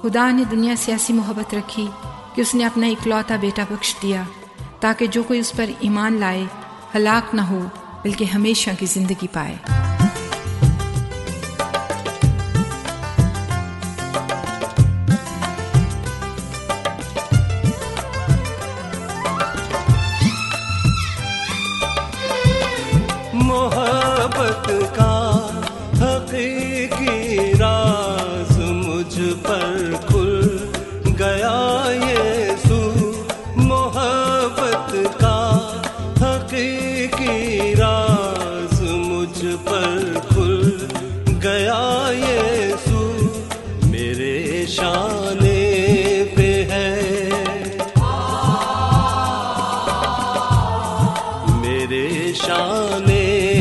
खुदा ने दुनिया से ऐसी मोहब्बत रखी कि उसने अपना इकलौता बेटा बख्श दिया, ताकि जो कोई उस पर ईमान लाए हलाक न हो बल्कि हमेशा की ज़िंदगी पाए। मोहब्बत का हकीकी राज मुझ पर खुल गया यीशु। मोहब्बत का हकीकी राज मुझ पर खुल गया यीशु। मेरे शाने पे है, मेरे शाने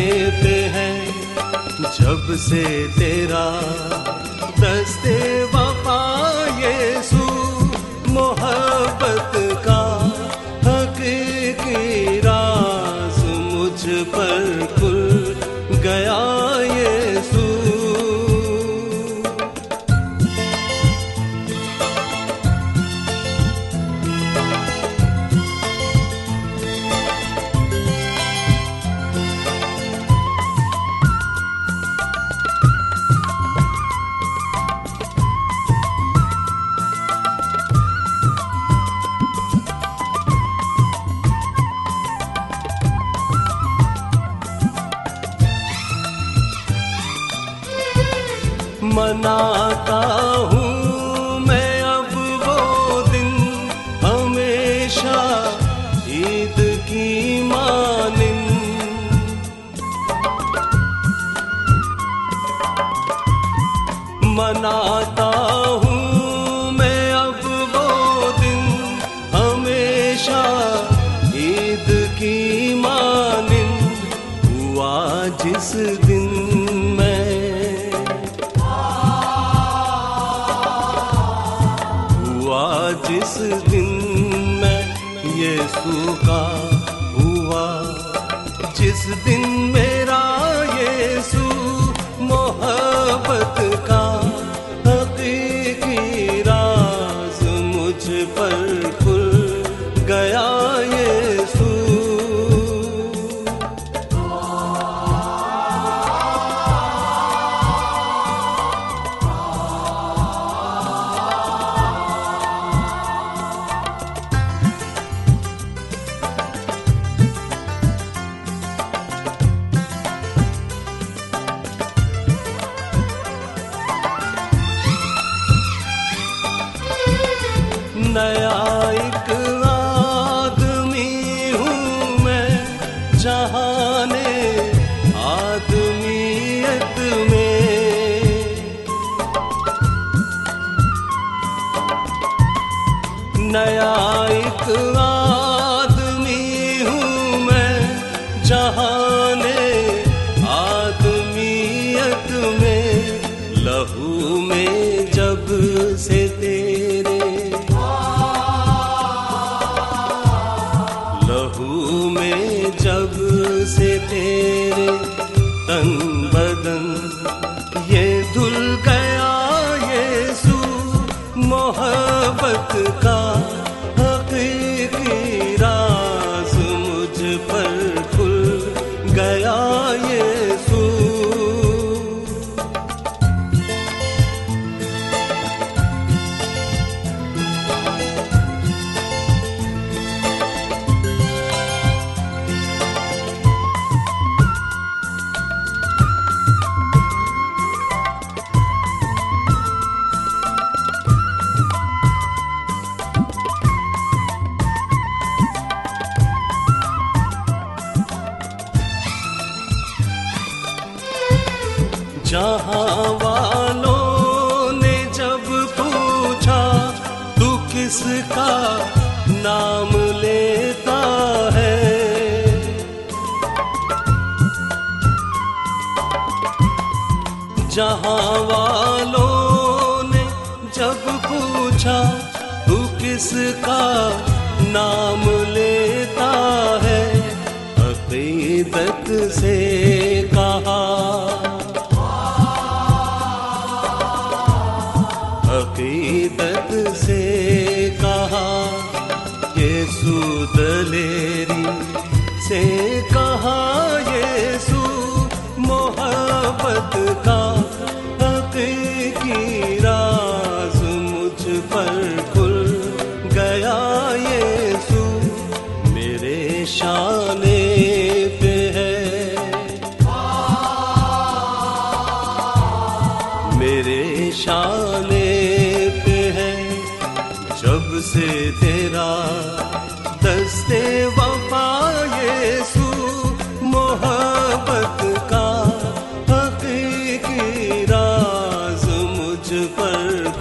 जब से तेरा दस्ते वफा यीशु। मोहब्बत का हकीकी राज मुझ पर खुल गया यीशु। मनाता हूँ मैं अब वो दिन हमेशा ईद की मानिंद। मनाता हूँ मैं अब वो दिन हमेशा ईद की मानिंद। हुआ जिस दिन जिस दिन मैं यीशु का हुआ, जिस दिन मेरा यीशु मोहब्बत का हकीकी राज मुझ पर खुल गया यीशु। नया एक आदमी हूँ मैं जहाने आदमियत में। नया एक आदमी हूँ मैं जहाने आदमियत में। लहू में जब से तेरे, लहू में जब से तेरे तन बदन ये धुल गया यीशु। मोहब्बत का हकीकी राज मुझ पर खुल गया यीशु। जहाँ वालों ने जब पूछा तू किसका नाम लेता है, जहाँ वालों ने जब पूछा तू किसका नाम लेता है, अक़ीदत से कहा, अकीदत से कहा, यीशु दलेरी से कहा, यीशु मोहब्बत का हकीकी राज मुझ पर खुल गया। यीशु मेरे शाने पे है, मेरे शाने पे है। जब से तेरा दस्ते वफा, यीशु मोहब्बत का हकीकी राज मुझ पर